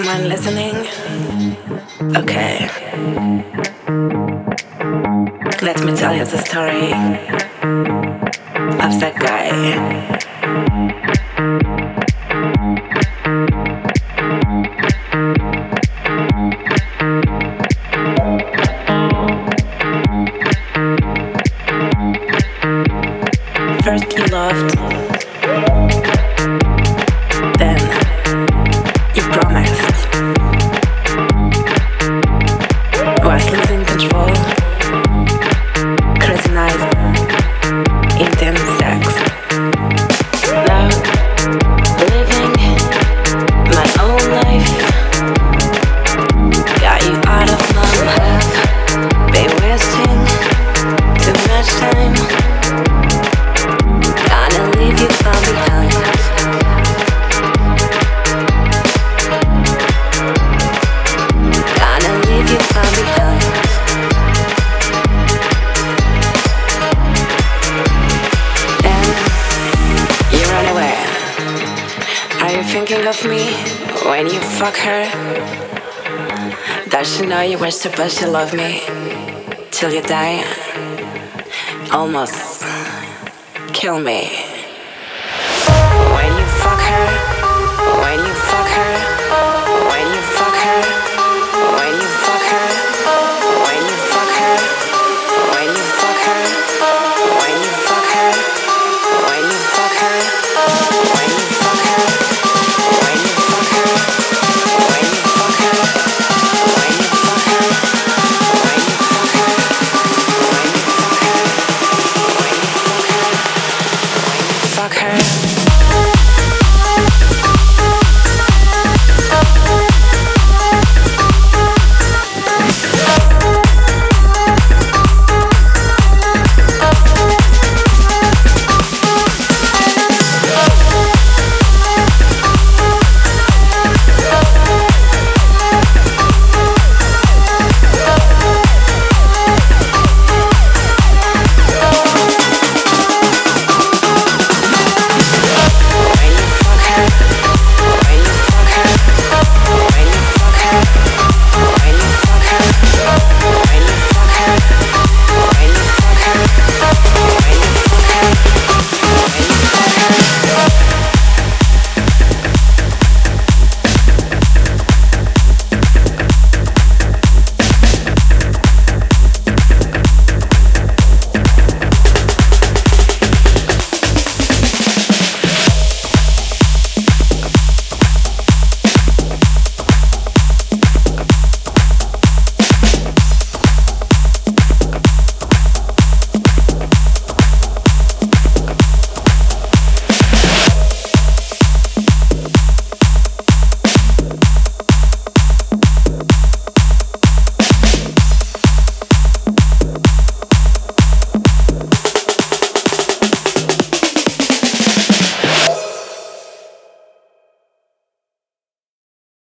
Someone listening? Okay. Let me tell you the story of that guy. First you loved, then you promised. Was losing control, crazy night, intense sex. Now, living my own life. Got you out of my life. Been wasting too much time. Gonna leave you far behind. Gonna leave you far behind. Then you run away. Are you thinking of me when you fuck her? Does she know you were supposed to love me till you die? Almost kill me. When you fuck her, when you fuck her.